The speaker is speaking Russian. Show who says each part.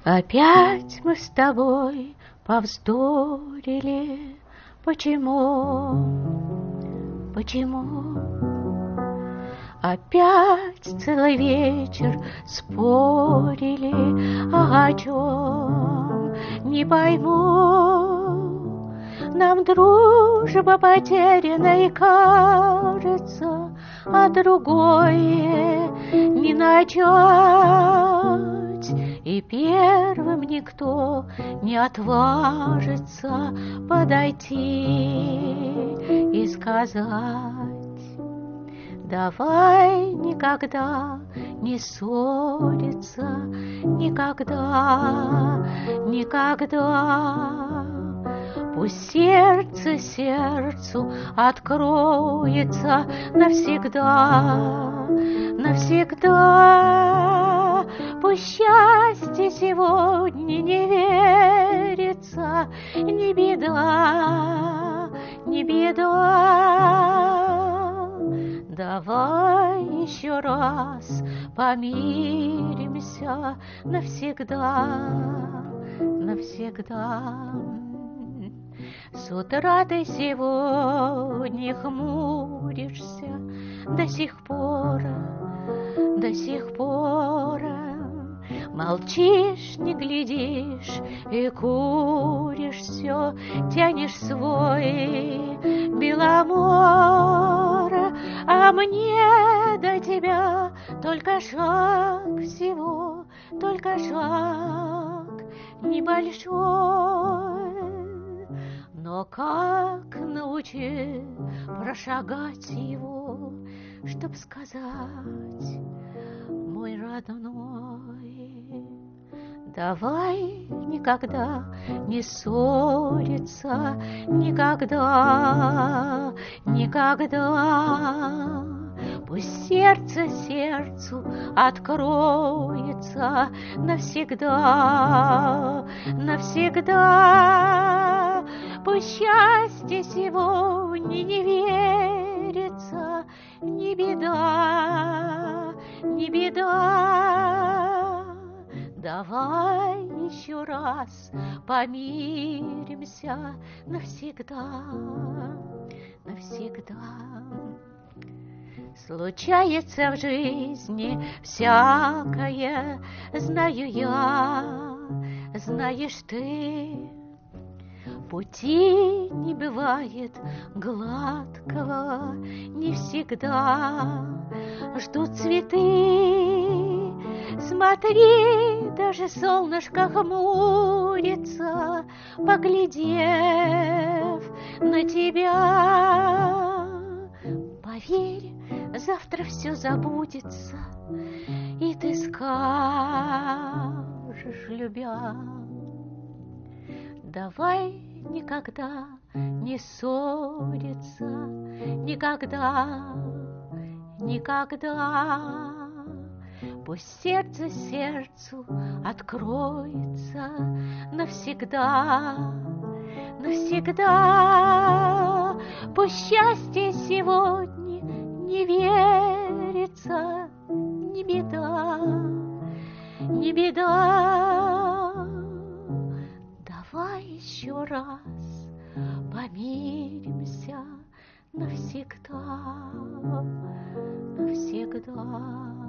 Speaker 1: Опять мы с тобой повздорили. Почему? Почему? Опять целый вечер спорили. О чем? Не пойму. Нам дружба потерянной кажется, а другое не начать. И первым никто не отважится подойти и сказать: давай никогда не ссориться, никогда, никогда. Пусть сердце сердцу откроется навсегда, навсегда. Пусть счастье сегодня не верится, не беда, не беда. Давай еще раз помиримся навсегда, навсегда. С утра ты сегодня хмуришься до сих пор, до сих пор. Молчишь, не глядишь и куришь все, тянешь свой беломор. А мне до тебя только шаг всего, только шаг небольшой. Но как научи прошагать его, чтоб сказать: мой родной, давай никогда не ссориться, никогда, никогда. Пусть сердце сердцу откроется навсегда, навсегда. Пусть счастье сегодня не верится, не беда, не беда. Давай еще раз помиримся навсегда, навсегда. Случается в жизни всякое, знаю я, знаешь ты. Пути не бывает гладкого, не всегда ждут цветы. Смотри, даже солнышко хмурится, поглядев на тебя. Поверь, завтра все забудется, и ты скажешь, любя: давай никогда не ссориться, никогда, никогда. Пусть сердце сердцу откроется навсегда, навсегда. Пусть счастье сегодня не верится, не беда, не беда. Давай еще раз помиримся навсегда, навсегда.